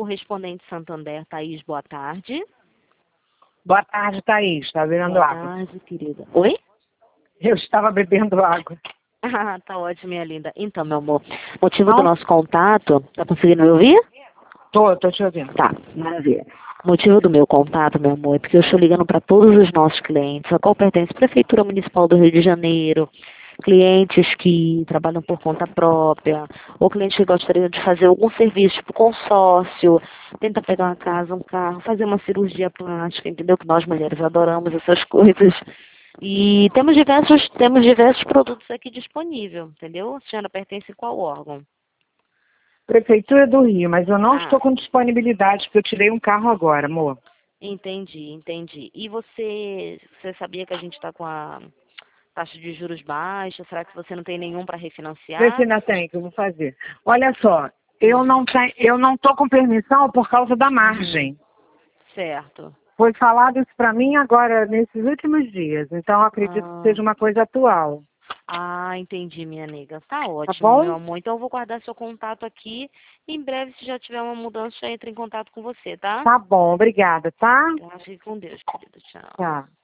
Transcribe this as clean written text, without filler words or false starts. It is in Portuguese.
correspondente Santander, Thaís, boa tarde. Boa tarde, Thaís. Está bebendo Boa água? tarde, querida. Oi? Eu estava bebendo água. Ah, tá ótimo, minha linda. Então, meu amor, motivo do Não? nosso contato, tá conseguindo me ouvir? Tô te ouvindo. Tá, maravilha. Motivo do meu contato, meu amor, é porque eu estou ligando para todos os nossos clientes, a qual pertence a Prefeitura Municipal do Rio de Janeiro, clientes que trabalham por conta própria, ou clientes que gostariam de fazer algum serviço, tipo consórcio, tenta pegar uma casa, um carro, fazer uma cirurgia plástica, entendeu? Que nós mulheres adoramos essas coisas. E temos diversos produtos aqui disponíveis, entendeu? A senhora pertence a qual órgão? Prefeitura do Rio, mas eu não Ah, estou com disponibilidade, porque eu tirei um carro agora, amor. entendi. E você sabia que a gente está com a taxa de juros baixa? Será que você não tem nenhum para Vê se refinanciar? ainda tem, que eu vou fazer. Olha só, Hum. eu não estou com permissão por causa da Uhum. margem. Certo. Foi falado isso para mim agora, nesses últimos dias. Então, eu acredito que Ah, seja uma coisa atual. entendi, minha nega. Tá Tá ótimo, meu bom? amor. Então eu vou guardar seu contato aqui. Em breve, se já tiver uma mudança, já entra em contato com você, tá? Tá bom, obrigada, tá? Fique com Deus, querida. Tchau. Tá.